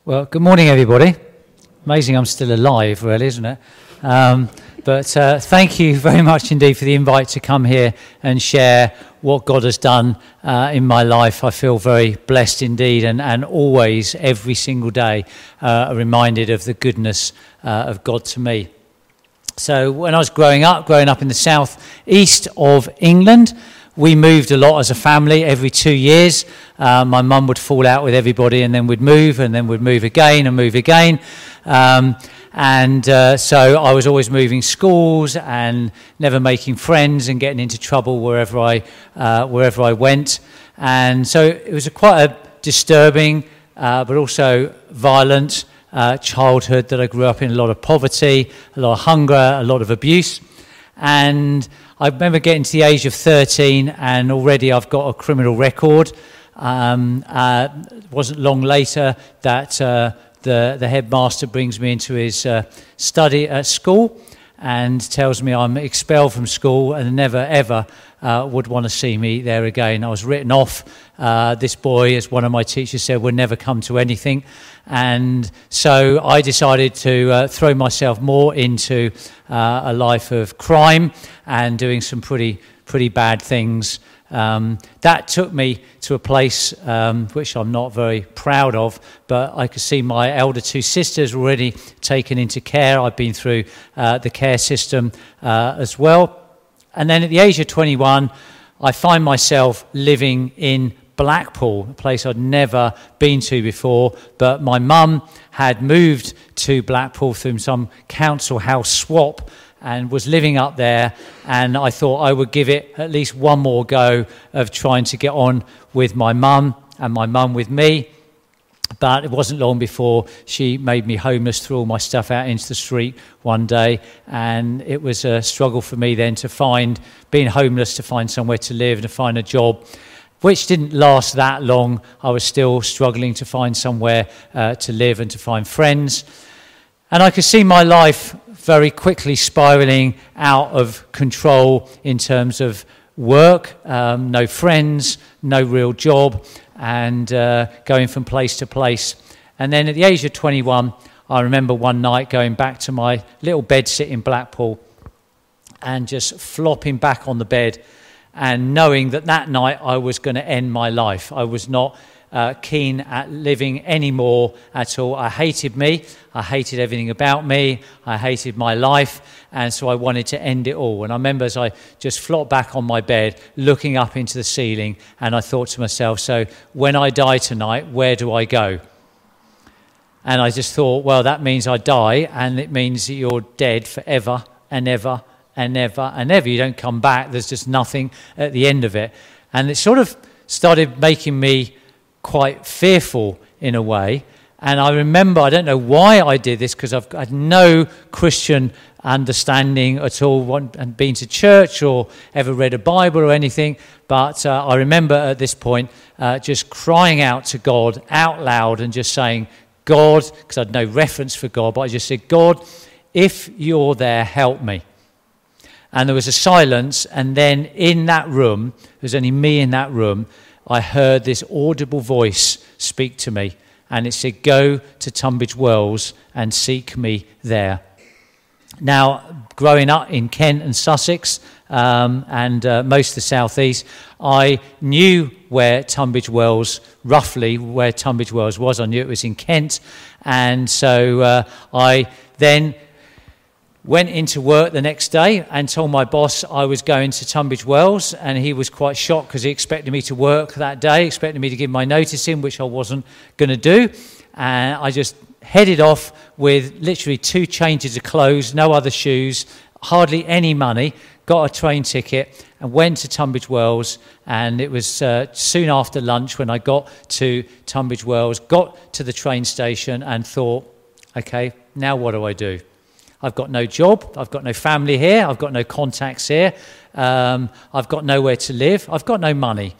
Well, good morning, everybody. Amazing I'm still alive, really, isn't it? But thank you very much indeed for the invite to come here and share what God has done in my life. I feel very blessed indeed, and always, every single day, reminded of the goodness of God to me. So when I was growing up in the south east of England, we moved a lot as a family every 2 years. My mum would fall out with everybody, and then we'd move, and then we'd move again and move again. So I was always moving schools and never making friends and getting into trouble wherever I went. And so it was quite a disturbing, but also violent childhood that I grew up in. A lot of poverty, a lot of hunger, a lot of abuse. And I remember getting to the age of 13, and already I've got a criminal record. It wasn't long later that the headmaster brings me into his study at school and tells me I'm expelled from school and never ever would want to see me there again. I was written off. This boy, as one of my teachers said, would never come to anything. And so I decided to throw myself more into a life of crime and doing some pretty bad things. That took me to a place which I'm not very proud of, but I could see my elder two sisters already taken into care. I've been through the care system as well. And then at the age of 21, I find myself living in Blackpool, a place I'd never been to before, but my mum had moved to Blackpool through some council house swap and was living up there, and I thought I would give it at least one more go of trying to get on with my mum and my mum with me. But it wasn't long before she made me homeless, threw all my stuff out into the street one day, and it was a struggle for me then being homeless, to find somewhere to live and to find a job, which didn't last that long. I was still struggling to find somewhere to live and to find friends. And I could see my life very quickly spiraling out of control in terms of work, no friends, no real job, and going from place to place. And then at the age of 21, I remember one night going back to my little bedsit in Blackpool and just flopping back on the bed and knowing that night I was going to end my life. I was not keen at living anymore at all. I hated me. I hated everything about me. I hated my life. And so I wanted to end it all. And I remember as I just flopped back on my bed, looking up into the ceiling, and I thought to myself, so when I die tonight, where do I go? And I just thought, well, that means I die, and it means that you're dead forever and ever and ever and ever. You don't come back. There's just nothing at the end of it. And it sort of started making me quite fearful in a way. And I remember, I don't know why I did this, because I've had no Christian understanding at all, and been to church or ever read a Bible or anything, but I remember at this point just crying out to God out loud and just saying, God, because I had no reference for God, but I just said, God, if you're there, help me. And there was a silence, and then in that room, there was only me in that room, I heard this audible voice speak to me, and it said, go to Tunbridge Wells and seek me there. Now, growing up in Kent and Sussex and most of the southeast, I knew where Tunbridge Wells, roughly where Tunbridge Wells was. I knew it was in Kent, and so I then went into work the next day and told my boss I was going to Tunbridge Wells, and he was quite shocked because he expected me to work that day, expected me to give my notice in, which I wasn't going to do. And I just headed off with literally 2 changes of clothes, no other shoes, hardly any money, got a train ticket and went to Tunbridge Wells. And it was soon after lunch when I got to Tunbridge Wells, got to the train station and thought, okay, now what do I do? I've got no job, I've got no family here, I've got no contacts here, I've got nowhere to live, I've got no money.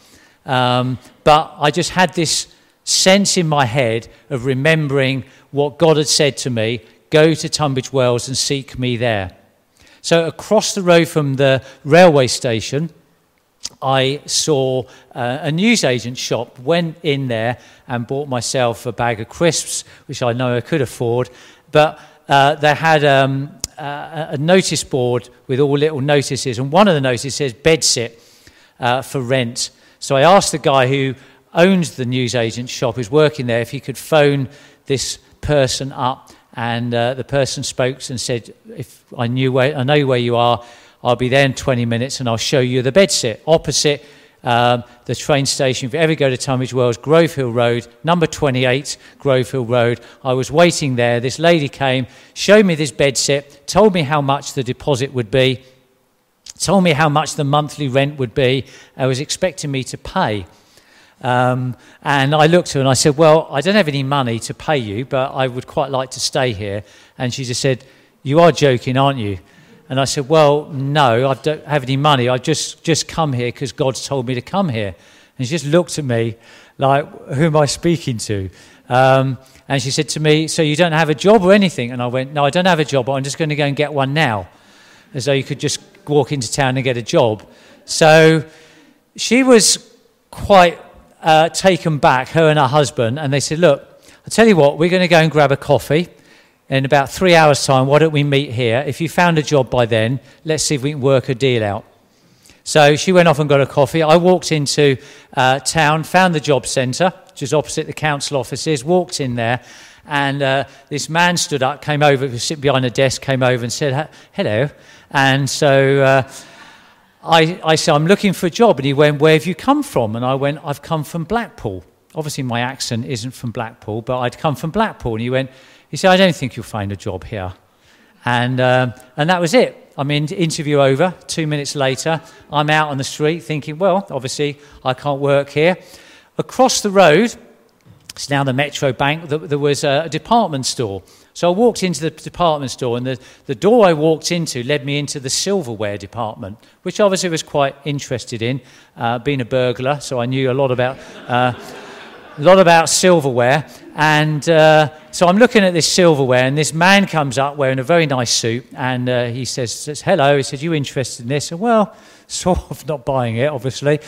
But I just had this sense in my head of remembering what God had said to me, go to Tunbridge Wells and seek me there. So across the road from the railway station, I saw a newsagent shop, went in there and bought myself a bag of crisps, which I know I could afford, but they had a notice board with all little notices, and one of the notices says bedsit for rent. So I asked the guy who owns the newsagent shop, who's working there, if he could phone this person up, and the person spoke and said, if I know where you are, I'll be there in 20 minutes and I'll show you the bedsit. Opposite the train station, if you ever go to Tunbridge Wells, Grove Hill Road, number 28, Grove Hill Road. I was waiting there. This lady came, showed me this bedsit, told me how much the deposit would be, told me how much the monthly rent would be. I was expecting me to pay. And I looked at her and I said, well, I don't have any money to pay you, but I would quite like to stay here. And she just said, you are joking, aren't you? And I said, well, no, I don't have any money. I just come here because God's told me to come here. And she just looked at me like, who am I speaking to? And she said to me, so you don't have a job or anything? And I went, no, I don't have a job, but I'm just going to go and get one now. As though you could just walk into town and get a job. So she was quite taken back, her and her husband, and they said, look, I'll tell you what, we're going to go and grab a coffee. In about 3 hours' time, why don't we meet here? If you found a job by then, let's see if we can work a deal out. So she went off and got a coffee. I walked into town, found the job centre, which is opposite the council offices, walked in there, and this man stood up, came over, was sitting behind a desk, came over and said, hello. And so I said, I'm looking for a job. And he went, where have you come from? And I went, I've come from Blackpool. Obviously, my accent isn't from Blackpool, but I'd come from Blackpool. And he said, I don't think you'll find a job here. And that was it. I mean, interview over. 2 minutes later, I'm out on the street thinking, well, obviously, I can't work here. Across the road, it's now the Metro Bank, there was a department store. So I walked into the department store, and the door I walked into led me into the silverware department, which obviously I was quite interested in, being a burglar, so I knew a lot about silverware. And so I'm looking at this silverware, and this man comes up wearing a very nice suit, and he says, hello. He said, you interested in this? And well, sort of not buying it, obviously.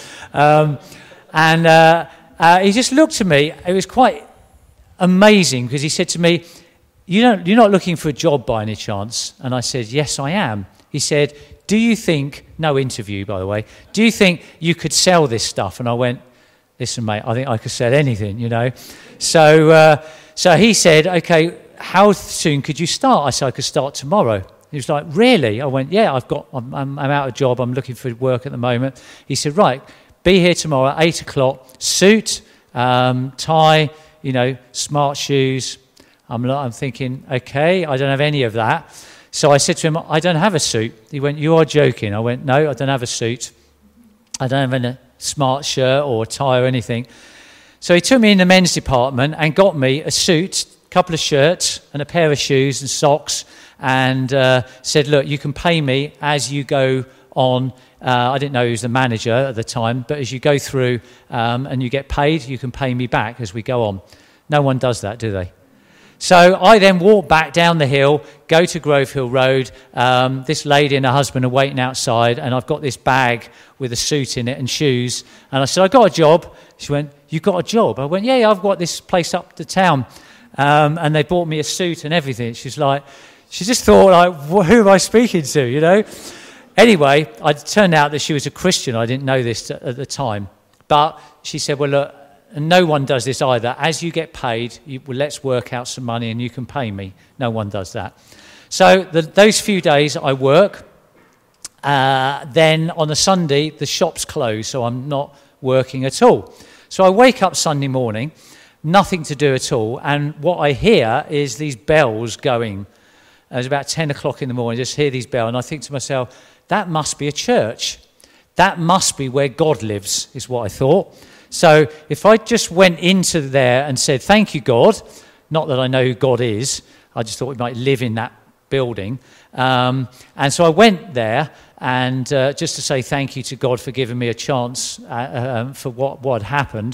He just looked at me. It was quite amazing, because he said to me, you're not looking for a job by any chance? And I said, yes, I am. He said, do you think, no interview, by the way, do you think you could sell this stuff? And I went, listen, mate, I think I could sell anything, you know. So he said, okay, how soon could you start? I said, I could start tomorrow. He was like, really? I went, yeah, I'm out of job. I'm looking for work at the moment. He said, right, be here tomorrow at 8 o'clock, suit, tie, smart shoes. I'm thinking, okay, I don't have any of that. So I said to him, I don't have a suit. He went, you are joking. I went, no, I don't have a suit. I don't have a smart shirt or a tie or anything. So he took me in the men's department and got me a suit, a couple of shirts and a pair of shoes and socks, and said, look, you can pay me as you go on. I didn't know he was the manager at the time, but as you go through and you get paid, you can pay me back as we go on. No one does that, do they? So I then walked back down the hill, go to Grove Hill Road. This lady and her husband are waiting outside, and I've got this bag with a suit in it and shoes. And I said, I got a job. She went, you got a job? I went, yeah, I've got this place up the town. And they bought me a suit and everything. She just thought, like, who am I speaking to, Anyway, it turned out that she was a Christian. I didn't know this at the time. But she said, well, look, and no one does this either. As you get paid, let's work out some money and you can pay me. No one does that. So those few days I work. Then on a Sunday, the shop's closed, so I'm not working at all. So I wake up Sunday morning, nothing to do at all, and what I hear is these bells going. It was about 10 o'clock in the morning, I just hear these bells, and I think to myself, that must be a church. That must be where God lives, is what I thought. So if I just went into there and said, thank you, God, not that I know who God is, I just thought we might live in that building. And so I went there and just to say thank you to God for giving me a chance for what had happened.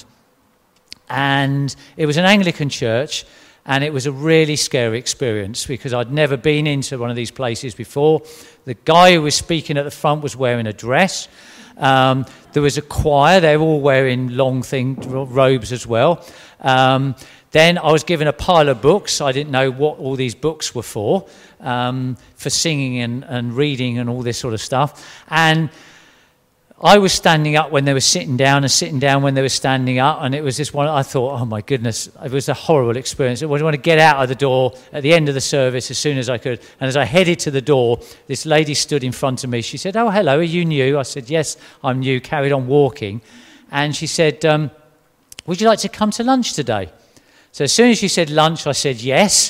And it was an Anglican church, and it was a really scary experience because I'd never been into one of these places before. The guy who was speaking at the front was wearing a dress. There was a choir. They were all wearing long robes as well. Then I was given a pile of books. I didn't know what all these books were for singing and reading and all this sort of stuff. And I was standing up when they were sitting down and sitting down when they were standing up. And it was this one, I thought, oh my goodness, it was a horrible experience. I want to get out of the door at the end of the service as soon as I could. And as I headed to the door, this lady stood in front of me. She said, oh, hello, are you new? I said, yes, I'm new, carried on walking. And she said, would you like to come to lunch today? So as soon as she said lunch, I said yes.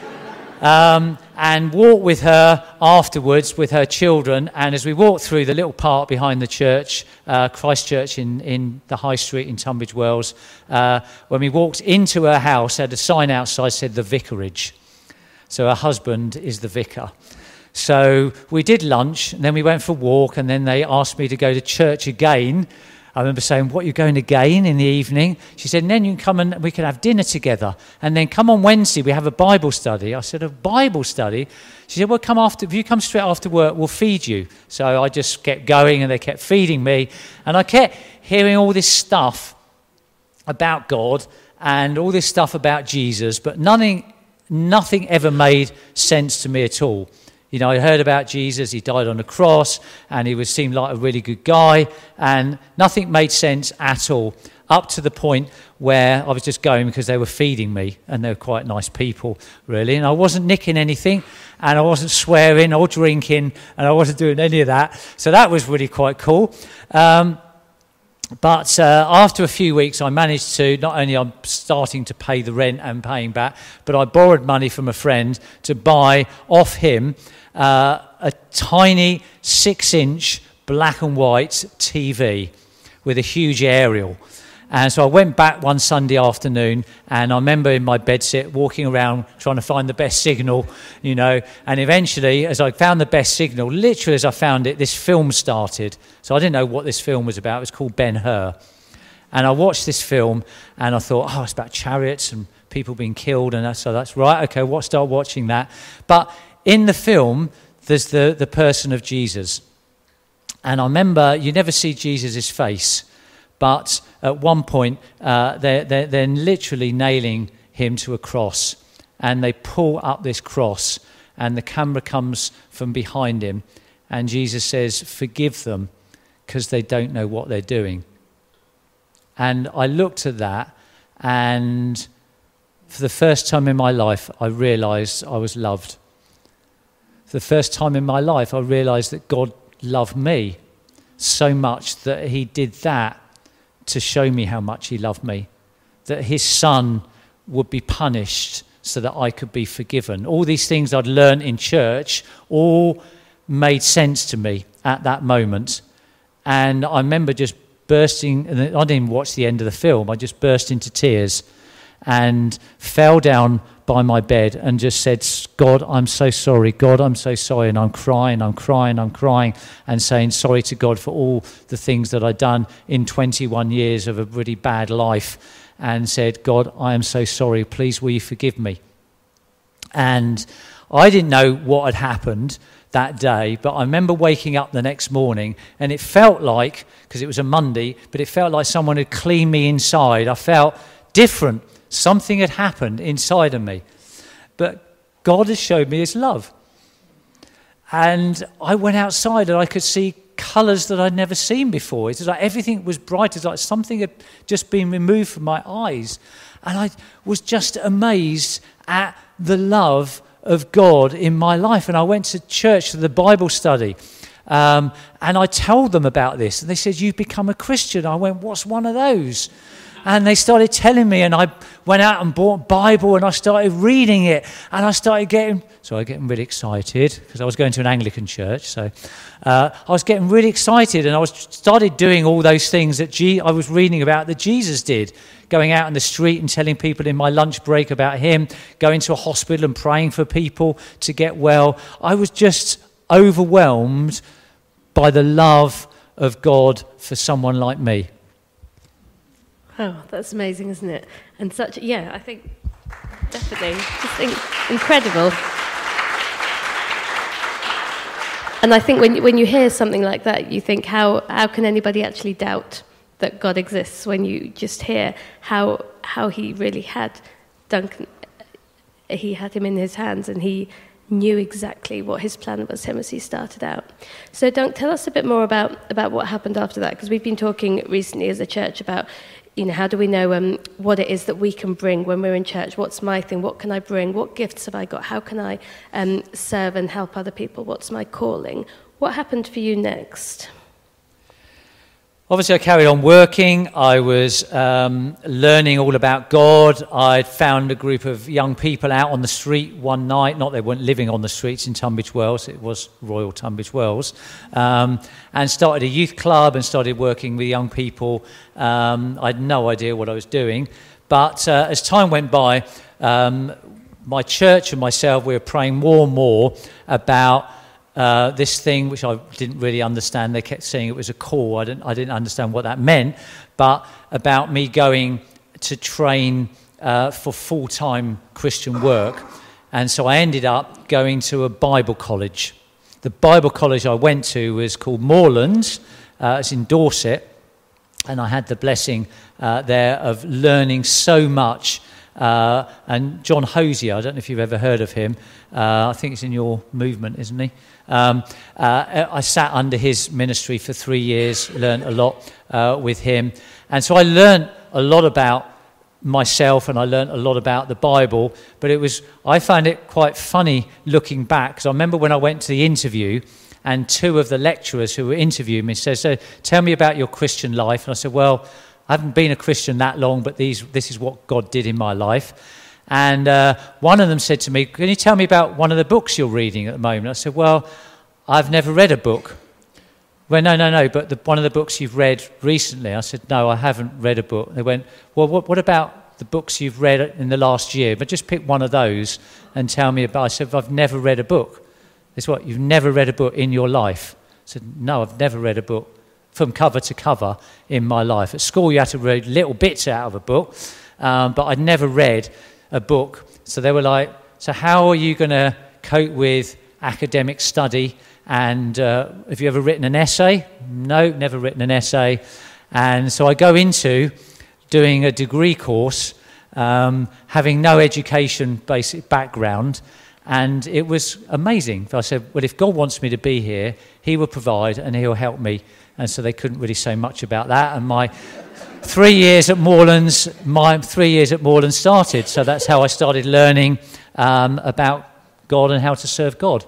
And walked with her afterwards with her children. And as we walked through the little park behind the church, Christ Church in the High Street in Tunbridge Wells, when we walked into her house, had a sign outside said the vicarage. So her husband is the vicar. So we did lunch, and then we went for a walk, and then they asked me to go to church again. I remember saying, what, you're going again in the evening? She said, and then you can come and we can have dinner together. And then come on Wednesday, we have a Bible study. I said, a Bible study? She said, well, if you come straight after work, we'll feed you. So I just kept going and they kept feeding me. And I kept hearing all this stuff about God and all this stuff about Jesus, but nothing ever made sense to me at all. You know, I heard about Jesus, he died on the cross, and he seemed like a really good guy, and nothing made sense at all, up to the point where I was just going because they were feeding me, and they were quite nice people, really, and I wasn't nicking anything, and I wasn't swearing or drinking, and I wasn't doing any of that, so that was really quite cool. But after a few weeks, I managed to, not only I'm starting to pay the rent and paying back, but I borrowed money from a friend to buy off him a tiny 6-inch black and white TV with a huge aerial. And so I went back one Sunday afternoon, and I remember in my bedsit walking around trying to find the best signal, you know, and eventually, as I found the best signal, literally as I found it, this film started. So I didn't know what this film was about. It was called Ben-Hur. And I watched this film, and I thought, oh, it's about chariots and people being killed, and so that's right, okay, we'll start watching that. But in the film, there's the person of Jesus. And I remember, you never see Jesus' face, but at one point, they're literally nailing him to a cross. And they pull up this cross, and the camera comes from behind him. And Jesus says, forgive them, because they don't know what they're doing. And I looked at that, and for the first time in my life, I realized I was loved. For the first time in my life, I realized that God loved me so much that he did that to show me how much he loved me, that his son would be punished so that I could be forgiven. All these things I'd learned in church all made sense to me at that moment. And I remember just bursting, and I didn't even watch the end of the film, I just burst into tears and fell down by my bed and just said, God, I'm so sorry. God, I'm so sorry. And I'm crying, and saying sorry to God for all the things that I'd done in 21 years of a really bad life, and said, God, I am so sorry. Please, will you forgive me? And I didn't know what had happened that day, but I remember waking up the next morning, and it felt like, because it was a Monday, but it felt like someone had cleaned me inside. I felt different. Something had happened inside of me. But God has showed me his love. And I went outside and I could see colours that I'd never seen before. It was like everything was bright. It's like something had just been removed from my eyes. And I was just amazed at the love of God in my life. And I went to church, to the Bible study. And I told them about this. And they said, you've become a Christian. I went, what's one of those? And they started telling me, and I went out and bought a Bible, and I started reading it, and I started getting really excited, because I was going to an Anglican church, so I was getting really excited, and I started doing all those things that I was reading about that Jesus did, going out in the street and telling people in my lunch break about him, going to a hospital and praying for people to get well. I was just overwhelmed by the love of God for someone like me. Oh, that's amazing, isn't it? And I think, definitely, incredible. And I think when you hear something like that, you think, how can anybody actually doubt that God exists when you just hear how he really had Duncan, he had him in his hands and he knew exactly what his plan was him as he started out. So Dunk, tell us a bit more about what happened after that, because we've been talking recently as a church about, how do we know what it is that we can bring when we're in church? What's my thing? What can I bring? What gifts have I got? How can I serve and help other people? What's my calling? What happened for you next? Obviously, I carried on working. I was learning all about God. I'd found a group of young people out on the street one night. Not they weren't living on the streets in Tunbridge Wells. It was Royal Tunbridge Wells. And started a youth club and started working with young people. I had no idea what I was doing. But as time went by, my church and myself, we were praying more and more about this thing, which I didn't really understand. They kept saying it was a call. I didn't understand what that meant, but about me going to train for full-time Christian work. And so I ended up going to a Bible college. The Bible college I went to was called Moorlands. It's in Dorset. And I had the blessing there of learning so much. And John Hosier, I don't know if you've ever heard of him. I think it's in your movement, isn't he? I sat under his ministry for 3 years, learned a lot with him. And so I learned a lot about myself and I learned a lot about the Bible. But I found it quite funny looking back, because I remember when I went to the interview and two of the lecturers who were interviewing me said, "So tell me about your Christian life." And I said, "Well, I haven't been a Christian that long, but this is what God did in my life." And one of them said to me, "Can you tell me about one of the books you're reading at the moment?" I said, "Well, I've never read a book." "Well, no, but one of the books you've read recently." I said, "No, I haven't read a book." They went, "Well, what about the books you've read in the last year? But just pick one of those and tell me about." I said, "I've never read a book." They said, "What, you've never read a book in your life?" I said, "No, I've never read a book from cover to cover in my life. At school you had to read little bits out of a book, but I'd never read a book." So they were like, "So how are you going to cope with academic study? And have you ever written an essay?" "No, never written an essay." And so I go into doing a degree course, having no education basic background, and it was amazing. I said, well, if God wants me to be here, he will provide and he'll help me. And so they couldn't really say much about that. And my 3 years at Moorlands started. So that's how I started learning about God and how to serve God.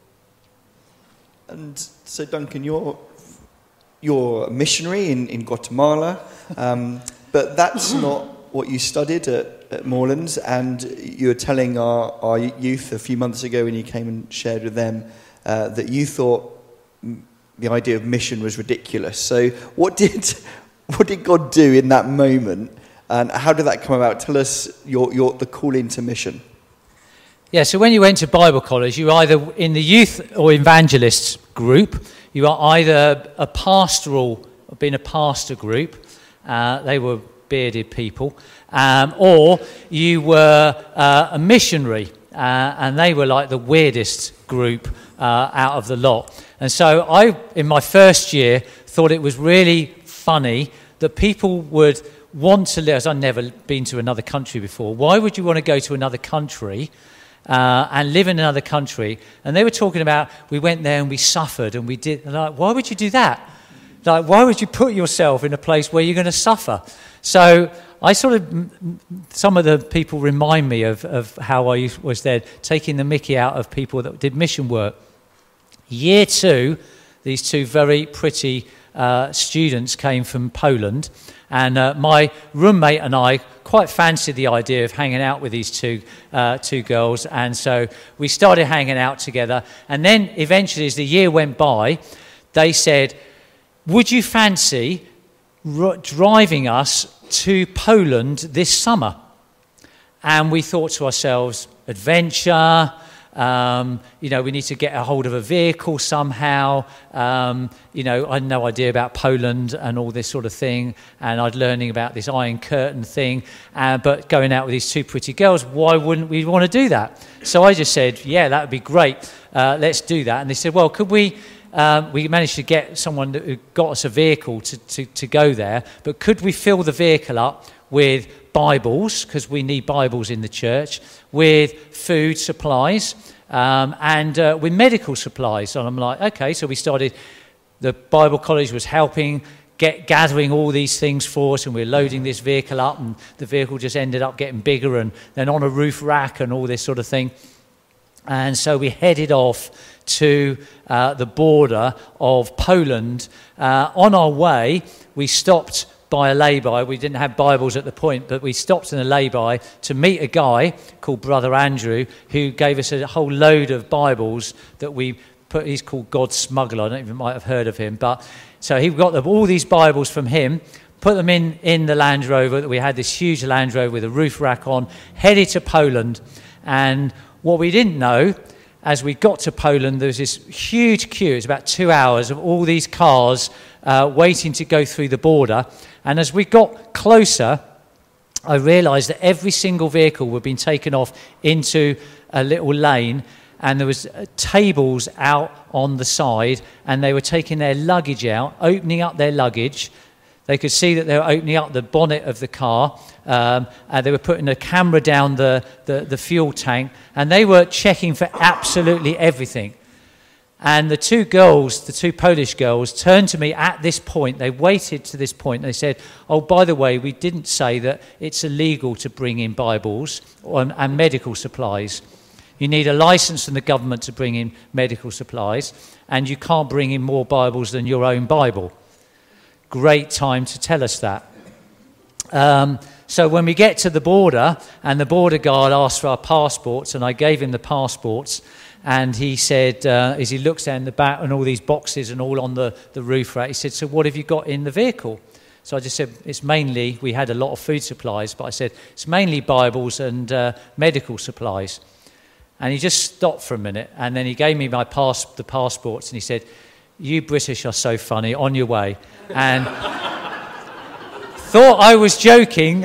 And so, Duncan, you're a missionary in Guatemala, but that's not what you studied at Moorlands. And you were telling our youth a few months ago when you came and shared with them that you thought the idea of mission was ridiculous. So what did God do in that moment, and how did that come about? Tell us the call into mission. Yeah, so when you went to Bible college, you were either in the youth or evangelists group. You are either being a pastor group. They were bearded people. Or you were a missionary. And they were like the weirdest group out of the lot. And so I, in my first year, thought it was really funny that people would want to live. I've never been to another country before. Why would you want to go to another country and live in another country? And they were talking about, we went there and we suffered and we did. And like, why would you do that? Like, why would you put yourself in a place where you're going to suffer? So some of the people remind me of how I was there, taking the mickey out of people that did mission work. Year 2, these two very pretty students came from Poland, and my roommate and I quite fancied the idea of hanging out with these two girls, and so we started hanging out together. And then eventually, as the year went by, they said, "Would you fancy driving us to Poland this summer?" And we thought to ourselves, adventure, We need to get a hold of a vehicle somehow. I had no idea about Poland and all this sort of thing, and I'd learning about this Iron Curtain thing. But going out with these two pretty girls, why wouldn't we want to do that? So I just said, yeah, that would be great. Let's do that. And they said, well, could we... we managed to get someone who got us a vehicle to go there, but could we fill the vehicle up with Bibles, because we need Bibles in the church, with food supplies, and with medical supplies? And I'm like, okay. So we started, the Bible College was helping, gathering all these things for us, and we're loading this vehicle up, and the vehicle just ended up getting bigger, and then on a roof rack and all this sort of thing. And so we headed off to the border of Poland. On our way, we stopped by a lay-by. We didn't have Bibles at the point, but we stopped in a lay-by to meet a guy called Brother Andrew, who gave us a whole load of Bibles that we put. He's called God's Smuggler. I don't even might have heard of him. But so he got all these Bibles from him, put them in the Land Rover. We had this huge Land Rover with a roof rack on, headed to Poland. And what we didn't know, as we got to Poland, there was this huge queue. It was about 2 hours of all these cars waiting to go through the border. And as we got closer, I realised that every single vehicle were being taken off into a little lane, and there was tables out on the side, and they were taking their luggage out, opening up their luggage. They could see that they were opening up the bonnet of the car. And they were putting a camera down the fuel tank, and they were checking for absolutely everything. And the two Polish girls, turned to me at this point. They waited to this point. And they said, oh, by the way, we didn't say that it's illegal to bring in Bibles and medical supplies. You need a license from the government to bring in medical supplies, and you can't bring in more Bibles than your own Bible. Great time to tell us that. So when we get to the border, and the border guard asked for our passports, and I gave him the passports, and he said, as he looks down the back and all these boxes and all on the roof rack, he said, so what have you got in the vehicle? So I just said, it's mainly, we had a lot of food supplies, but I said, it's mainly Bibles and medical supplies. And he just stopped for a minute, and then he gave me the passports, and he said, you British are so funny, on your way. And thought I was joking,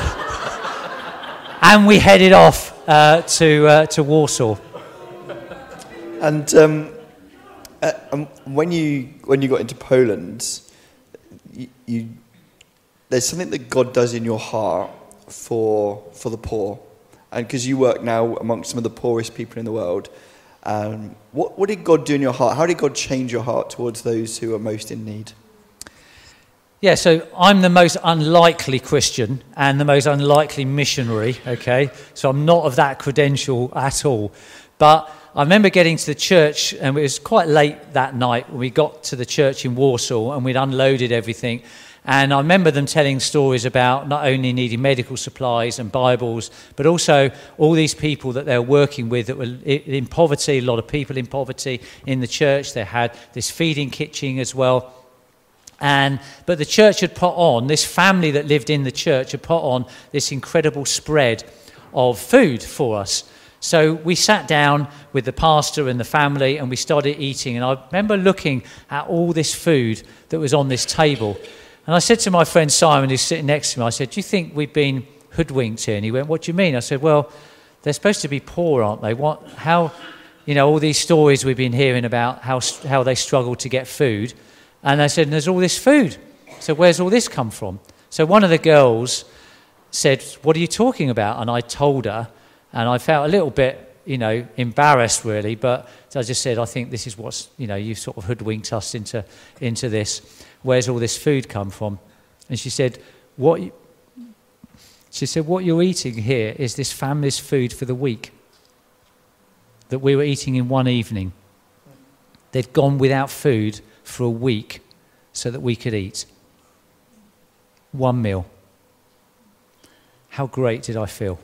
and we headed off to Warsaw. And when you got into Poland, there's something that God does in your heart for the poor, and because you work now amongst some of the poorest people in the world. What did God do in your heart? How did God change your heart towards those who are most in need? Yeah, so I'm the most unlikely Christian and the most unlikely missionary, okay? So I'm not of that credential at all. But I remember getting to the church, and it was quite late that night when we got to the church in Warsaw, and we'd unloaded everything. And I remember them telling stories about not only needing medical supplies and Bibles, but also all these people that they were working with that were in poverty, a lot of people in poverty in the church. They had this feeding kitchen as well. But the church had put on, this family that lived in the church had put on this incredible spread of food for us. So we sat down with the pastor and the family, and we started eating. And I remember looking at all this food that was on this table. And I said to my friend Simon, who's sitting next to me, I said, do you think we've been hoodwinked here? And he went, what do you mean? I said, well, they're supposed to be poor, aren't they? All these stories we've been hearing about how they struggle to get food. And I said, there's all this food. So where's all this come from? So one of the girls said, what are you talking about? And I told her, and I felt a little bit, embarrassed really, but I just said, I think this is what's, you sort of hoodwinked us into this. Where's all this food come from? And she said, what you're eating here is this family's food for the week that we were eating in one evening. They'd gone without food for a week so that we could eat. One meal. How great did I feel?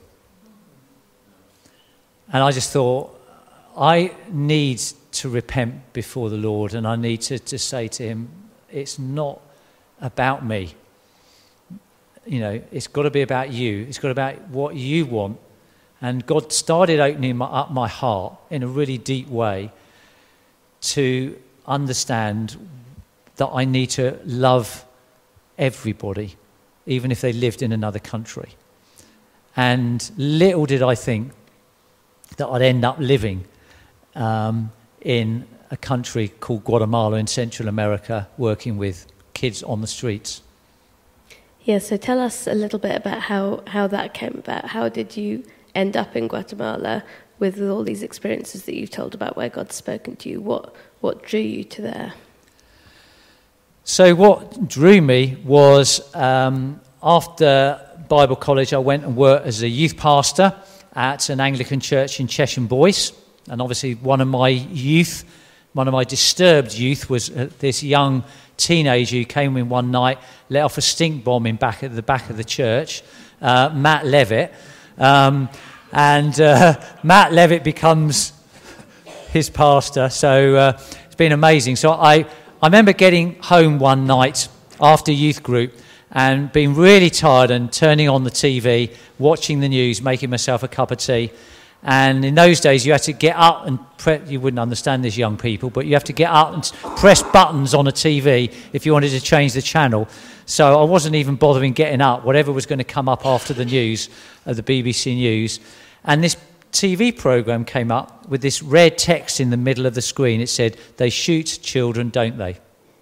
And I just thought, I need to repent before the Lord, and I need to say to him, it's not about me. It's got to be about you. It's got to be about what you want. And God started opening up my heart in a really deep way to understand that I need to love everybody, even if they lived in another country. And little did I think that I'd end up living in a country called Guatemala in Central America, working with kids on the streets. Yeah, so tell us a little bit about how that came about. How did you end up in Guatemala with all these experiences that you've told about where God's spoken to you? What drew you to there? So what drew me was after Bible college, I went and worked as a youth pastor at an Anglican church in Chesham Bois. And obviously one of my disturbed youth was this young teenager who came in one night, let off a stink bomb at the back of the church, Matt Levitt. Matt Levitt becomes his pastor. So it's been amazing. So I remember getting home one night after youth group and being really tired and turning on the TV, watching the news, making myself a cup of tea. And in those days, you had to get up and you wouldn't understand this, young people, but you have to get up and press buttons on a TV if you wanted to change the channel. So I wasn't even bothering getting up, whatever was going to come up after the news, the BBC News. And this TV programme came up with this red text in the middle of the screen. It said, "They shoot children, don't they?"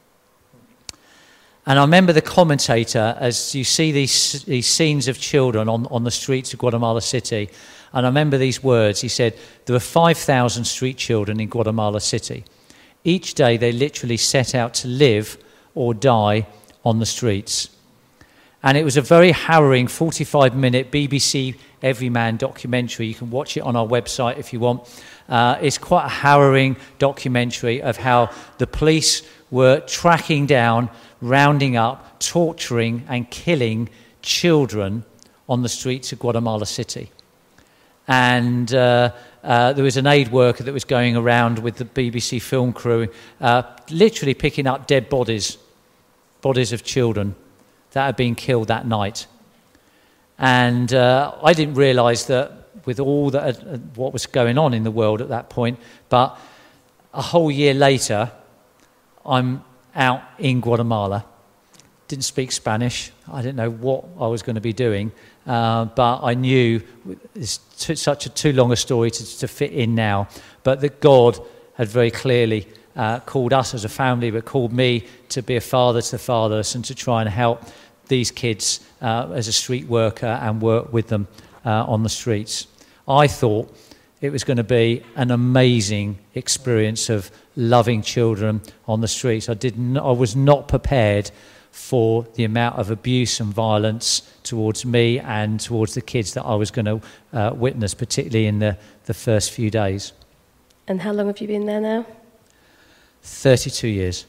And I remember the commentator, as you see these scenes of children on the streets of Guatemala City, and I remember these words. He said, there were 5,000 street children in Guatemala City. Each day they literally set out to live or die on the streets. And it was a very harrowing 45-minute BBC Everyman documentary. You can watch it on our website if you want. It's quite a harrowing documentary of how the police were tracking down, rounding up, torturing and killing children on the streets of Guatemala City. And there was an aid worker that was going around with the BBC film crew, literally picking up dead bodies of children that had been killed that night. And I didn't realise that with all what was going on in the world at that point, but a whole year later, I'm out in Guatemala. Didn't speak Spanish. I didn't know what I was going to be doing, but I knew it's such a too long a story to fit in now, but that God had very clearly called us as a family, but called me to be a father to the fatherless and to try and help these kids as a street worker and work with them on the streets. I thought it was going to be an amazing experience of loving children on the streets. I was not prepared for the amount of abuse and violence towards me and towards the kids that I was going to witness, particularly in the first few days. And how long have you been there now? 32 years.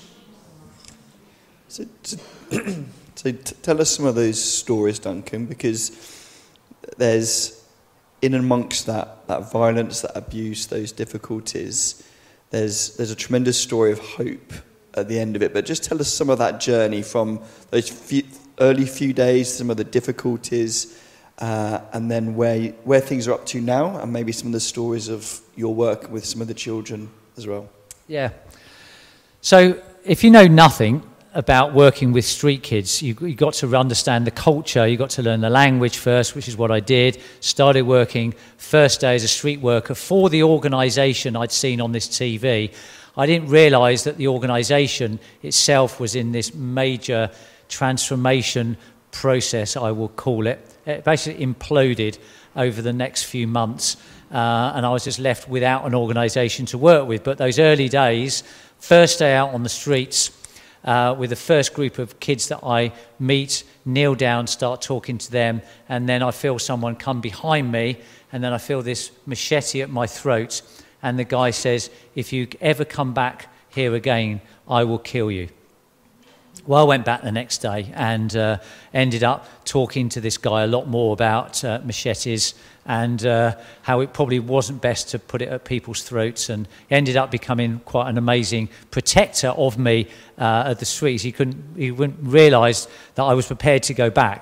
So tell us some of those stories, Duncan, because there's, in amongst that violence, that abuse, those difficulties, there's a tremendous story of hope at the end of it. But just tell us some of that journey from those early few days, some of the difficulties, and then where things are up to now, and maybe some of the stories of your work with some of the children as well. Yeah. So if you know nothing about working with street kids, you got to understand the culture, you got to learn the language first, which is what I did. Started working first day as a street worker for the organisation I'd seen on this TV. I didn't realise that the organisation itself was in this major transformation process, I will call it. It basically imploded over the next few months, and I was just left without an organisation to work with. But those early days, first day out on the streets, with the first group of kids that I meet, kneel down, start talking to them, and then I feel someone come behind me, and then I feel this machete at my throat, and the guy says, "If you ever come back here again, I will kill you." Well, I went back the next day and ended up talking to this guy a lot more about machetes and how it probably wasn't best to put it at people's throats, and ended up becoming quite an amazing protector of me at the streets. He wouldn't realise that I was prepared to go back.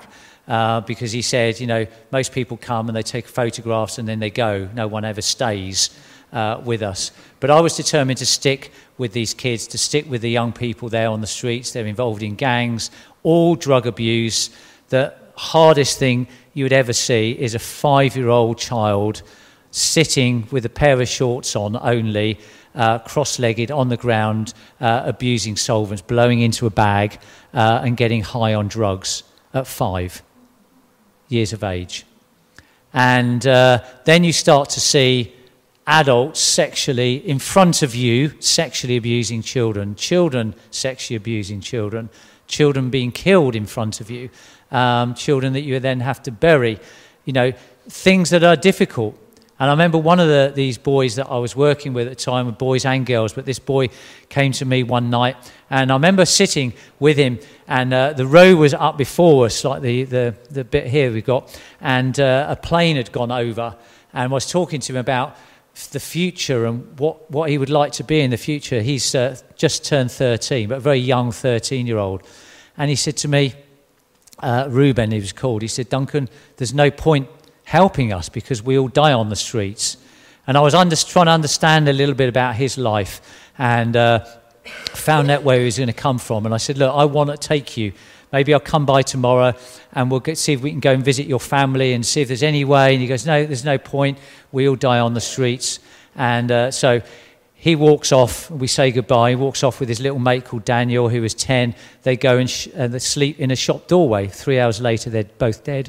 because he said, most people come and they take photographs and then they go. No one ever stays with us. But I was determined to stick with these kids, to stick with the young people there on the streets. They're involved in gangs, all drug abuse. The hardest thing you would ever see is a 5-year-old child sitting with a pair of shorts on only, cross-legged on the ground, abusing solvents, blowing into a bag and getting high on drugs at 5 years of age. And then you start to see adults sexually in front of you, sexually abusing children, children sexually abusing children, children being killed in front of you, children that you then have to bury, things that are difficult. And I remember one of these boys that I was working with at the time, with boys and girls, but this boy came to me one night, and I remember sitting with him, and the row was up before us, like the bit here we've got, and a plane had gone over, and I was talking to him about the future and what he would like to be in the future. He's just turned 13, but a very young 13-year-old. And he said to me, Ruben he was called, he said, Duncan, there's no point helping us because we all die on the streets. And I was trying to understand a little bit about his life, and found out where he was going to come from. And I said, look, I want to take you. Maybe I'll come by tomorrow and we'll see if we can go and visit your family and see if there's any way. And he goes, no, there's no point. We all die on the streets. And so he walks off. We say goodbye. He walks off with his little mate called Daniel, who was 10. They go and they sleep in a shop doorway. 3 hours later, they're both dead.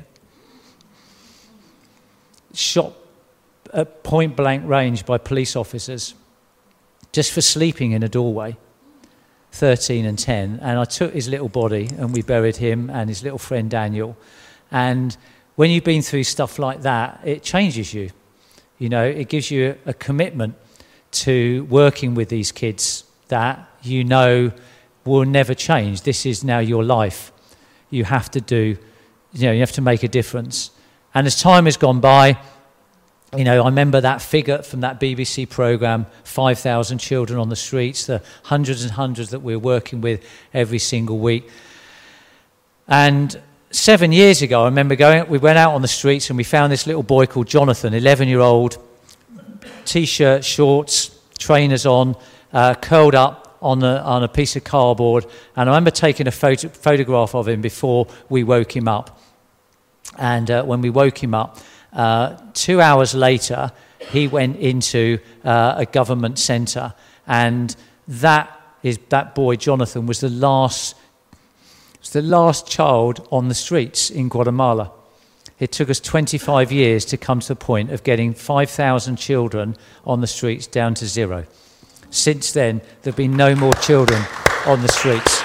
Shot at point-blank range by police officers just for sleeping in a doorway. 13 and 10, and I took his little body and we buried him and his little friend Daniel. And when you've been through stuff like that, it changes you. It gives you a commitment to working with these kids that will never change. This is now your life. You have to you have to make a difference. And as time has gone by, I remember that figure from that BBC programme, 5,000 children on the streets, the hundreds and hundreds that we're working with every single week. And 7 years ago, I remember we went out on the streets and we found this little boy called Jonathan, 11-year-old, T-shirt, shorts, trainers on, curled up on a piece of cardboard. And I remember taking a photograph of him before we woke him up. And when we woke him up, 2 hours later, he went into a government centre, and that boy Jonathan was the last child on the streets in Guatemala. It took us 25 years to come to the point of getting 5,000 children on the streets down to 0. Since then, there have been no more children on the streets,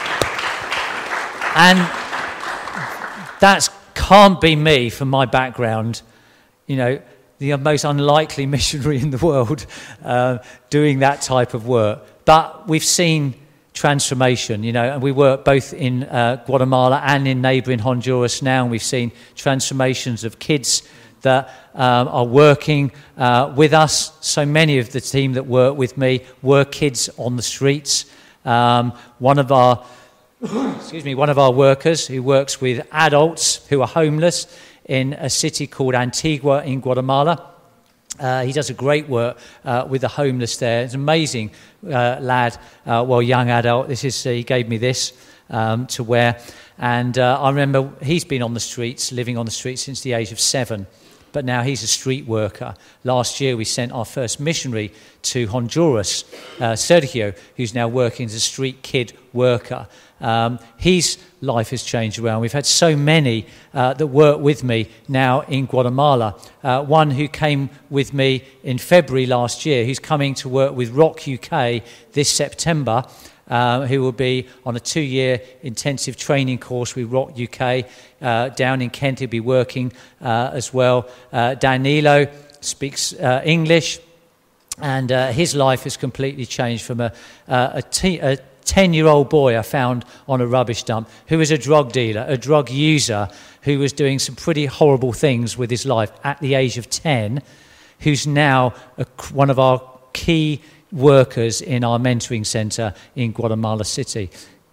and that can't be me from my background. The most unlikely missionary in the world doing that type of work. But we've seen transformation, and we work both in Guatemala and in neighbouring Honduras now, and we've seen transformations of kids that are working with us. So many of the team that work with me were kids on the streets. One of our workers who works with adults who are homeless in a city called Antigua in Guatemala. He does a great work with the homeless there. It's an amazing lad, young adult. He gave me this to wear. And I remember he's been on the streets, living on the streets since the age of 7. But now he's a street worker. Last year we sent our first missionary to Honduras, Sergio, who's now working as a street kid worker. His life has changed around. We've had so many that work with me now in Guatemala. One who came with me in February last year, who's coming to work with Rock UK this September, who will be on a 2-year intensive training course with Rock UK down in Kent. He'll be working as well. Danilo speaks English, and his life has completely changed from a 10-year-old boy I found on a rubbish dump who was a drug dealer, a drug user, who was doing some pretty horrible things with his life at the age of 10, who's now one of our key workers in our mentoring centre in Guatemala City.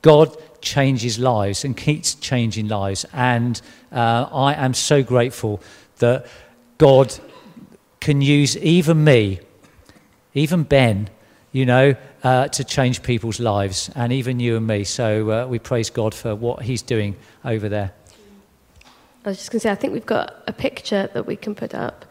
God changes lives and keeps changing lives. And I am so grateful that God can use even me, even Ben, to change people's lives, and even you and me. So we praise God for what he's doing over there. I was just going to say, I think we've got a picture that we can put up.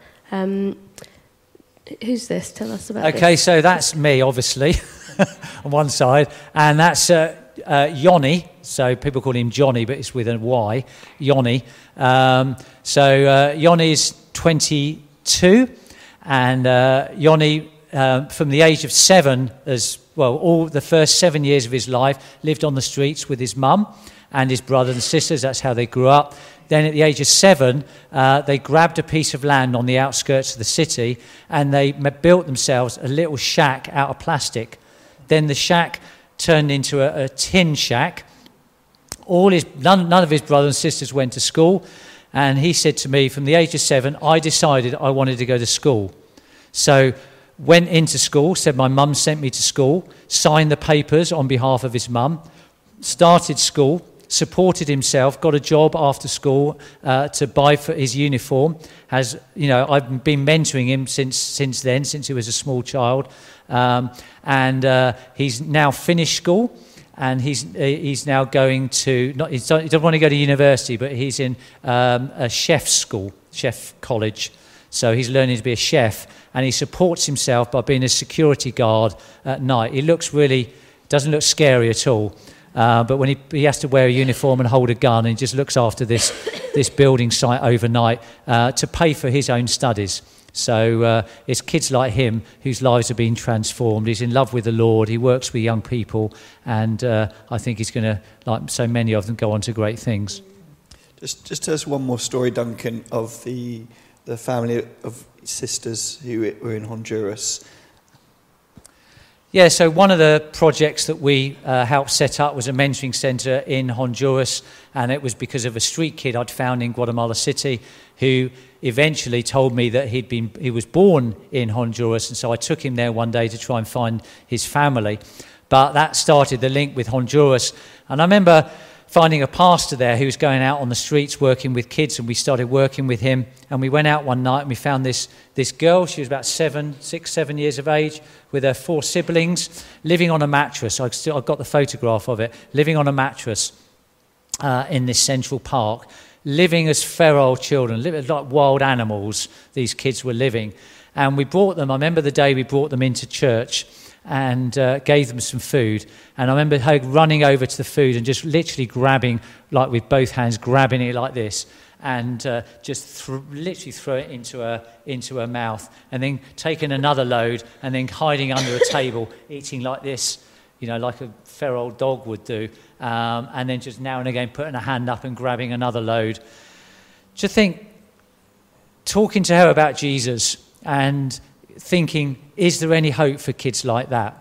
Who's this? Tell us about this. Okay, so that's me, obviously, on one side, and that's Yoni. So people call him Johnny, but it's with a Y, Yoni. So Yoni is 22, and Yoni, from the age of 7, all the first 7 years of his life, lived on the streets with his mum and his brothers and sisters. That's how they grew up. Then at the age of 7, they grabbed a piece of land on the outskirts of the city, and they built themselves a little shack out of plastic. Then the shack turned into a tin shack. None of his brothers and sisters went to school, and he said to me, from the age of 7, I decided I wanted to go to school. So went into school, said my mum sent me to school, signed the papers on behalf of his mum, started school, supported himself, got a job after school to buy for his uniform. I've been mentoring him since then, since he was a small child, and he's now finished school, and he's now going to he doesn't want to go to university, but he's in a chef school, chef college. So he's learning to be a chef, and he supports himself by being a security guard at night. He doesn't look scary at all. But when he has to wear a uniform and hold a gun, and he just looks after this building site overnight to pay for his own studies. So it's kids like him whose lives are being transformed. He's in love with the Lord. He works with young people, and I think he's going to, like so many of them, go on to great things. Just tell us one more story, Duncan, of the family of sisters who were in Honduras. Yeah, so one of the projects that we helped set up was a mentoring centre in Honduras, and it was because of a street kid I'd found in Guatemala City who eventually told me that he was born in Honduras, and so I took him there one day to try and find his family. But that started the link with Honduras, and I remember finding a pastor there who was going out on the streets working with kids, and we started working with him. And we went out one night and we found this girl. She was about 6, 7 years of age, with her 4 siblings, living on a mattress. I've got the photograph of it, living on a mattress in this central park, living as feral children, living like wild animals. These kids were living. And we brought them, I remember the day we brought them into church, and gave them some food. And I remember her running over to the food and just literally grabbing, like with both hands, grabbing it like this, and just literally throw it into her mouth, and then taking another load and then hiding under a table, eating like this, like a feral dog would do, and then just now and again putting a hand up and grabbing another load. Just think, talking to her about Jesus and thinking, is there any hope for kids like that?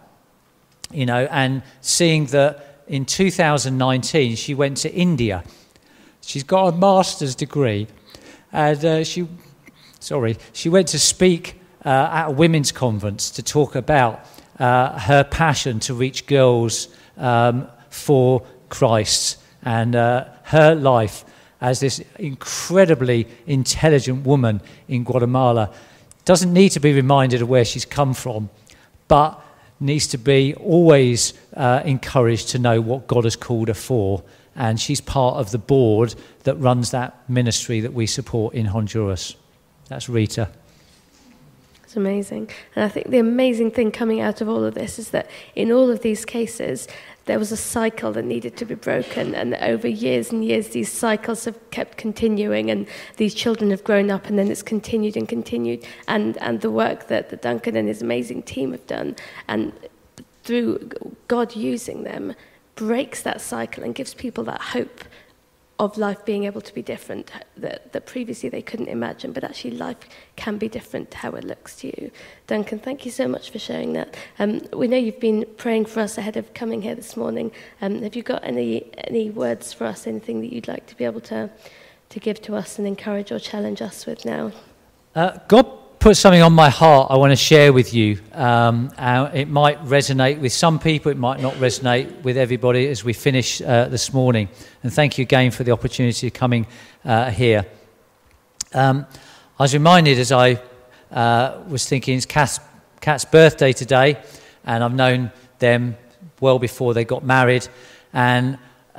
And seeing that in 2019 she went to India. She's got a master's degree, and she went to speak at a women's conference to talk about her passion to reach girls for Christ, and her life as this incredibly intelligent woman in Guatemala. Doesn't need to be reminded of where she's come from, but needs to be always encouraged to know what God has called her for. And she's part of the board that runs that ministry that we support in Honduras. That's Rita. It's amazing. And I think the amazing thing coming out of all of this is that in all of these cases, there was a cycle that needed to be broken, and over years and years these cycles have kept continuing, and these children have grown up, and then it's continued and continued, and the work that Duncan and his amazing team have done, and through God using them, breaks that cycle and gives people that hope of life being able to be different that previously they couldn't imagine, but actually life can be different how it looks to you. Duncan, thank you so much for sharing that. We know you've been praying for us ahead of coming here this morning. Have you got any words for us, anything that you'd like to be able to give to us and encourage or challenge us with now? God put something on my heart I want to share with you. It might resonate with some people, it might not resonate with everybody as we finish this morning. And thank you again for the opportunity of coming here. I was reminded as I was thinking it's Kat's birthday today, and I've known them well before they got married. And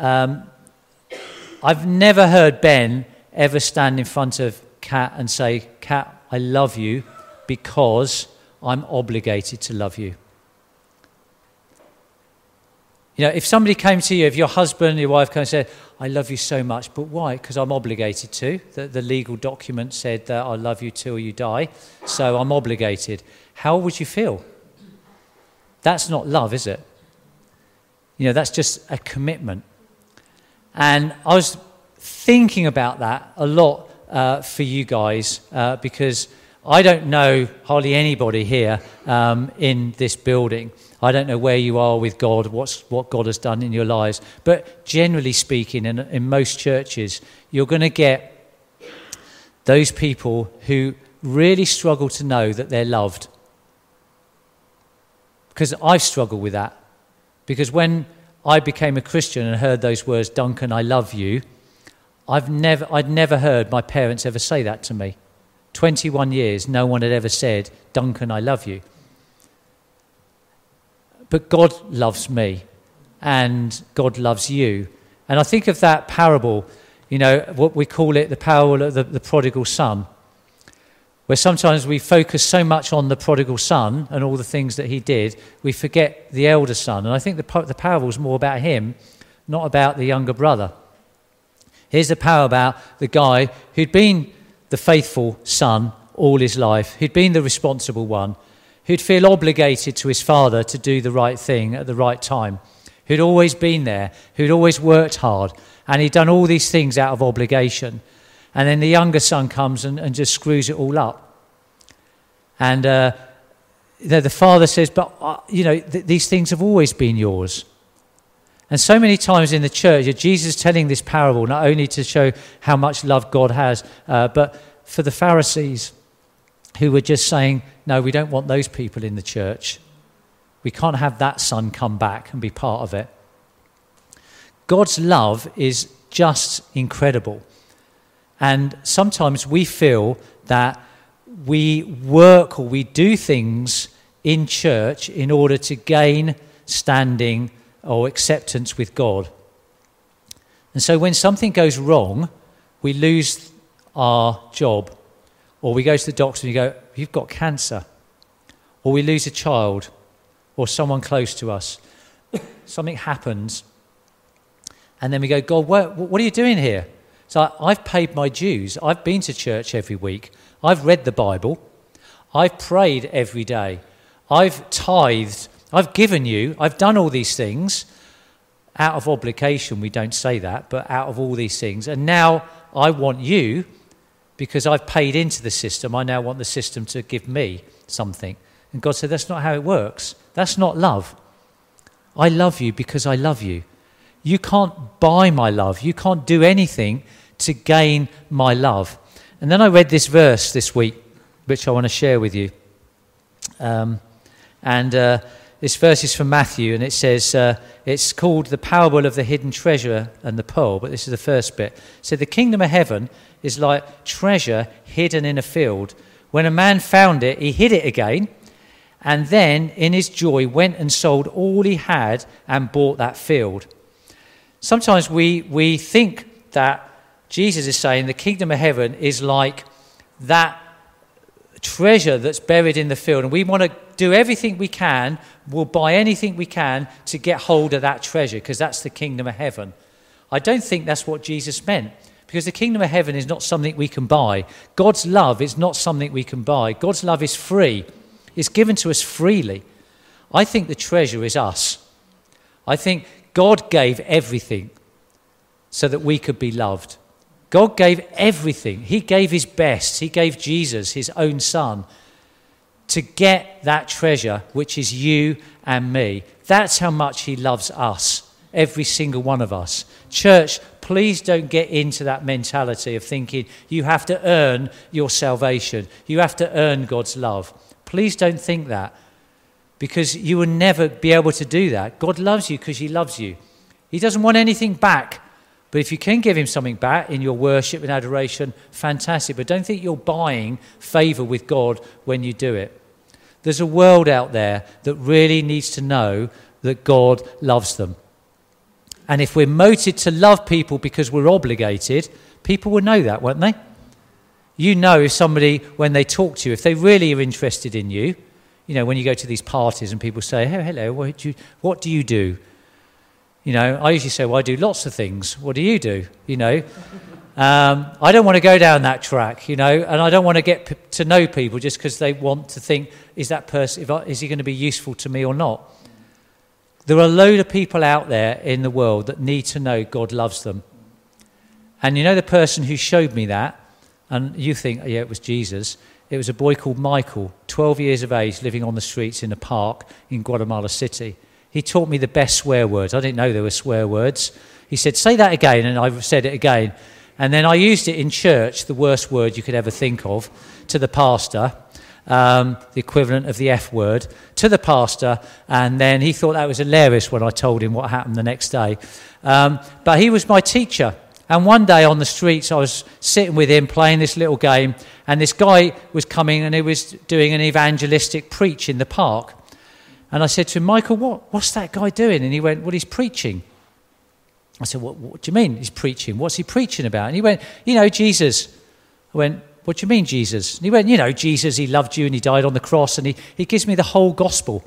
I've never heard Ben ever stand in front of Kat and say, "Kat, I love you because I'm obligated to love you." You know, if somebody came to you, if your husband, your wife came and said, "I love you so much," but why? Because I'm obligated to. The legal document said that I love you till you die, so I'm obligated. How would you feel? That's not love, is it? You know, that's just a commitment. And I was thinking about that a lot for you guys because I don't know hardly anybody here in this building. I don't know where you are with God, what God has done in your lives. But generally speaking, in most churches, you're going to get those people who really struggle to know that they're loved. Because I've struggled with that. Because when I became a Christian and heard those words, "Duncan, I love you," I'd never heard my parents ever say that to me. 21 years, no one had ever said, "Duncan, I love you." But God loves me, and God loves you. And I think of that parable, you know, what we call it, the parable of the prodigal son, where sometimes we focus so much on the prodigal son and all the things that he did, we forget the elder son. And I think the parable is more about him, not about the younger brother. Here's the parable about the guy who'd been the faithful son all his life, who'd been the responsible one, who'd feel obligated to his father to do the right thing at the right time, who'd always been there, who'd always worked hard, and he'd done all these things out of obligation. And then the younger son comes and just screws it all up. And the father says, "But, these things have always been yours." And so many times in the church, Jesus is telling this parable not only to show how much love God has, but for the Pharisees who were just saying, "No, we don't want those people in the church. We can't have that son come back and be part of it." God's love is just incredible. And sometimes we feel that we work or we do things in church in order to gain standing or acceptance with God. And so when something goes wrong, we lose our job, or we go to the doctor and you go, "You've got cancer," or we lose a child or someone close to us. Something happens, and then we go, "God, what are you doing here?" So I've paid my dues. I've been to church every week. I've read the Bible. I've prayed every day. I've tithed. I've given you. I've done all these things out of obligation. We don't say that, but out of all these things. And now I want you, because I've paid into the system, I now want the system to give me something. And God said, "That's not how it works. That's not love. I love you because I love you. You can't buy my love. You can't do anything to gain my love." And then I read this verse this week, which I want to share with you. This verse is from Matthew, and it says, it's called the parable of the hidden treasure and the pearl, but this is the first bit. It said, "The kingdom of heaven is like treasure hidden in a field. When a man found it, he hid it again, and then in his joy went and sold all he had and bought that field." Sometimes we think that Jesus is saying the kingdom of heaven is like that treasure that's buried in the field, and we want to do everything we can, we'll buy anything we can to get hold of that treasure, because that's the kingdom of heaven. I don't think that's what Jesus meant, because the kingdom of heaven is not something we can buy. God's love is not something we can buy. God's love is free. It's given to us freely. I think the treasure is us. I think God gave everything so that we could be loved. God gave everything. He gave his best. He gave Jesus, his own son, to get that treasure, which is you and me. That's how much he loves us, every single one of us. Church, Please don't get into that mentality of thinking you have to earn your salvation. You have to earn God's love. Please don't think that, because you will never be able to do that. God loves you because he loves you. He doesn't want anything back. But if you can give him something back in your worship and adoration, fantastic. But don't think you're buying favour with God when you do it. There's a world out there that really needs to know that God loves them. And if we're motivated to love people because we're obligated, people will know that, won't they? You know if somebody, when they talk to you, if they really are interested in you, when you go to these parties and people say, "Oh, hello, what do you do?" I usually say, "Well, I do lots of things. What do you do?" I don't want to go down that track, and I don't want to get to know people just because they want to think, is that person, is he going to be useful to me or not? There are a load of people out there in the world that need to know God loves them. And the person who showed me that, and you think, yeah, it was Jesus. It was a boy called Michael, 12 years of age, living on the streets in a park in Guatemala City. He taught me the best swear words. I didn't know there were swear words. He said, "Say that again," and I said it again. And then I used it in church, the worst word you could ever think of, to the pastor, the equivalent of the F word, to the pastor, and then he thought that was hilarious when I told him what happened the next day. But he was my teacher. And one day on the streets, I was sitting with him playing this little game, and this guy was coming and he was doing an evangelistic preach in the park. And I said to him, "Michael, what's that guy doing?" And he went, "Well, he's preaching." I said, what do you mean he's preaching? What's he preaching about? And he went, Jesus. I went, "What do you mean, Jesus?" And he went, Jesus, he loved you and he died on the cross, and he gives me the whole gospel.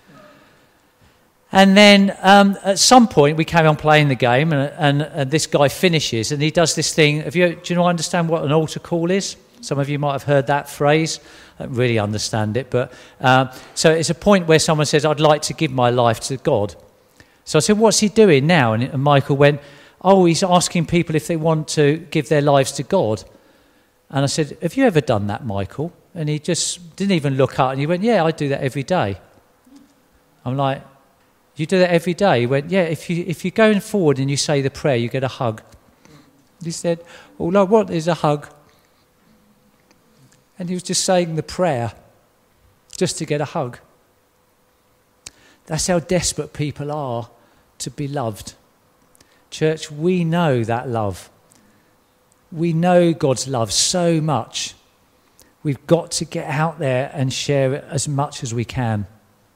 And then at some point we carry on playing the game, and this guy finishes, and he does this thing. Do you understand what an altar call is? Some of you might have heard that phrase. I don't really understand it, but so it's a point where someone says, "I'd like to give my life to God." So I said, "What's he doing now?" And Michael went, "Oh, he's asking people if they want to give their lives to God." And I said, "Have you ever done that, Michael?" And he just didn't even look up, and he went, "Yeah, I do that every day." I'm like, "You do that every day?" He went, "Yeah, if you're going forward and you say the prayer, you get a hug." He said, "All I want is a hug." And he was just saying the prayer just to get a hug. That's how desperate people are to be loved. Church, we know that love. We know God's love so much. We've got to get out there and share it as much as we can.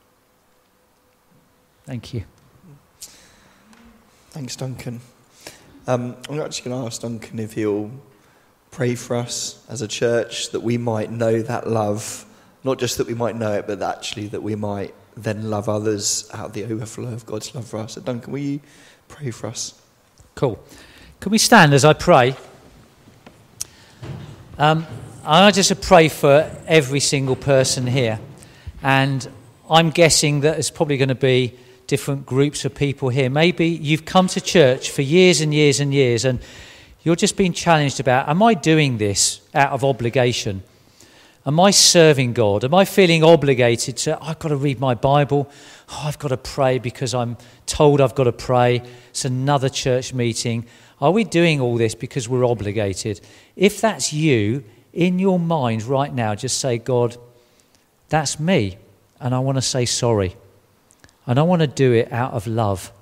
Thank you. Thanks, Duncan. I'm actually going to ask Duncan if he'll pray for us as a church that we might know that love, not just that we might know it, but actually that we might then love others out of the overflow of God's love for us. So Duncan, will you pray for us? Cool. Can we stand as I pray? I just pray for every single person here. And I'm guessing that there's probably going to be different groups of people here. Maybe you've come to church for years and years and years, and you're just being challenged about, am I doing this out of obligation? Am I serving God? Am I feeling obligated to, I've got to read my Bible, I've got to pray because I'm told I've got to pray, it's another church meeting. Are we doing all this because we're obligated? If that's you, in your mind right now, just say, "God, that's me, and I want to say sorry. And I want to do it out of love."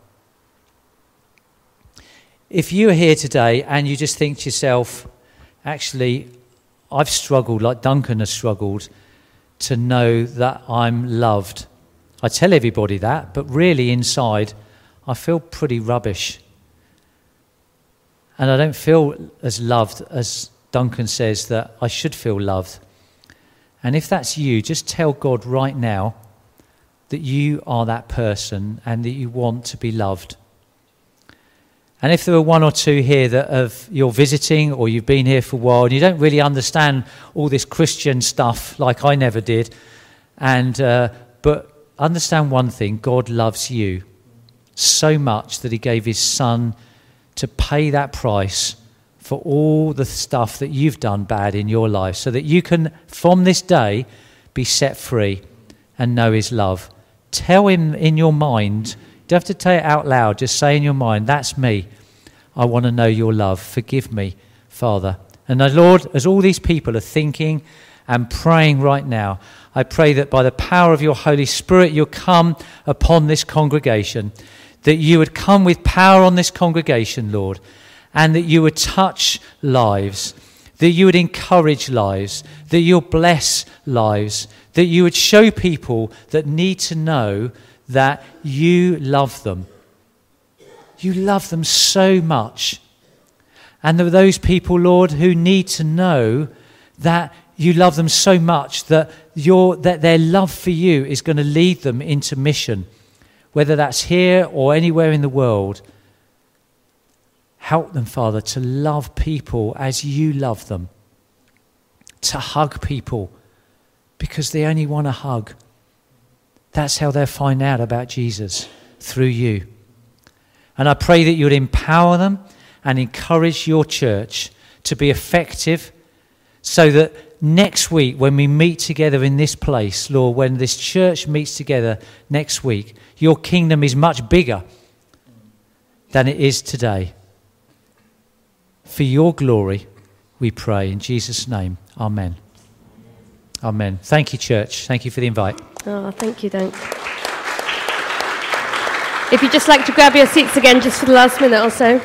If you're here today and you just think to yourself, actually, I've struggled like Duncan has struggled to know that I'm loved. I tell everybody that, but really inside, I feel pretty rubbish. And I don't feel as loved as Duncan says that I should feel loved. And if that's you, just tell God right now that you are that person and that you want to be loved. And if there are one or two here that you're visiting or you've been here for a while and you don't really understand all this Christian stuff like I never did, but understand one thing, God loves you so much that he gave his son to pay that price for all the stuff that you've done bad in your life so that you can, from this day, be set free and know his love. Tell him in your mind, you don't have to say it out loud, just say in your mind, "That's me. I want to know your love. Forgive me, Father. And Lord, as all these people are thinking and praying right now, I pray that by the power of your Holy Spirit, you'll come upon this congregation, that you would come with power on this congregation, Lord, and that you would touch lives, that you would encourage lives, that you'll bless lives, that you would show people that need to know that you love them. You love them so much. And there are those people, Lord, who need to know that you love them so much that their love for you is going to lead them into mission, whether that's here or anywhere in the world. Help them, Father, to love people as you love them, to hug people because they only want a hug. That's how they'll find out about Jesus, through you. And I pray that you would empower them and encourage your church to be effective, so that next week when we meet together in this place, Lord, when this church meets together next week, your kingdom is much bigger than it is today. For your glory, we pray in Jesus' name. Amen. Amen. Thank you, church. Thank you for the invite. Oh, thank you, Dunk. If you'd just like to grab your seats again just for the last minute or so.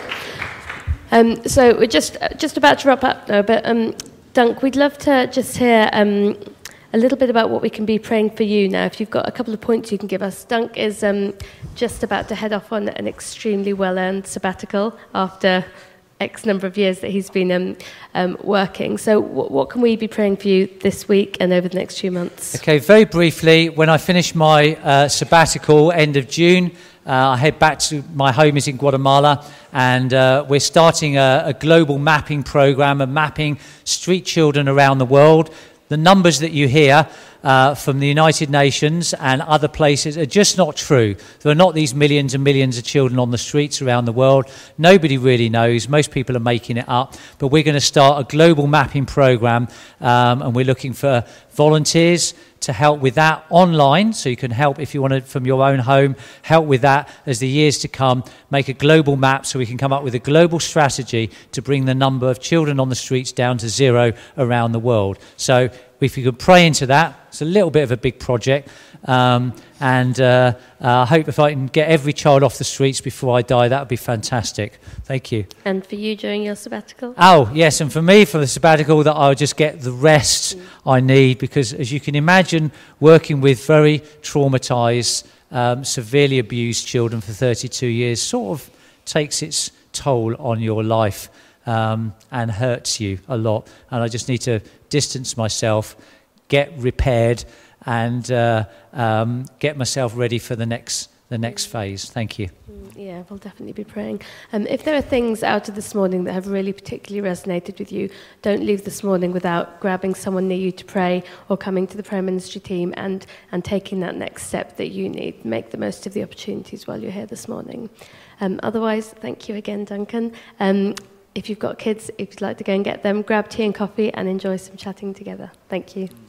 So we're just about to wrap up now, but Dunk, we'd love to just hear a little bit about what we can be praying for you now. If you've got a couple of points you can give us. Dunk is just about to head off on an extremely well-earned sabbatical after X number of years that he's been working. So what can we be praying for you this week and over the next few months? Okay, very briefly, when I finish my sabbatical, end of June, I head back to my home is in Guatemala, and we're starting a global mapping program of mapping street children around the world. The numbers that you hear from the United Nations and other places are just not true. There are not these millions and millions of children on the streets around the world. Nobody really knows. Most people are making it up. But we're going to start a global mapping program, and we're looking for volunteers to help with that online, so you can help if you want to from your own home, help with that as the years to come, make a global map so we can come up with a global strategy to bring the number of children on the streets down to zero around the world. So if you could pray into that, it's a little bit of a big project, and I hope if I can get every child off the streets before I die, that would be fantastic. Thank you. And for you during your sabbatical? Oh, yes, and for me, for the sabbatical, that I'll just get the rest I need, because as you can imagine, working with very traumatised, severely abused children for 32 years sort of takes its toll on your life and hurts you a lot. And I just need to distance myself, get repaired, and get myself ready for the next phase. Thank you. Yeah, we'll definitely be praying. If there are things out of this morning that have really particularly resonated with you, don't leave this morning without grabbing someone near you to pray, or coming to the prayer ministry team and taking that next step that you need. Make the most of the opportunities while you're here this morning. Otherwise, thank you again, Duncan. If you've got kids, if you'd like to go and get them, grab tea and coffee and enjoy some chatting together. Thank you.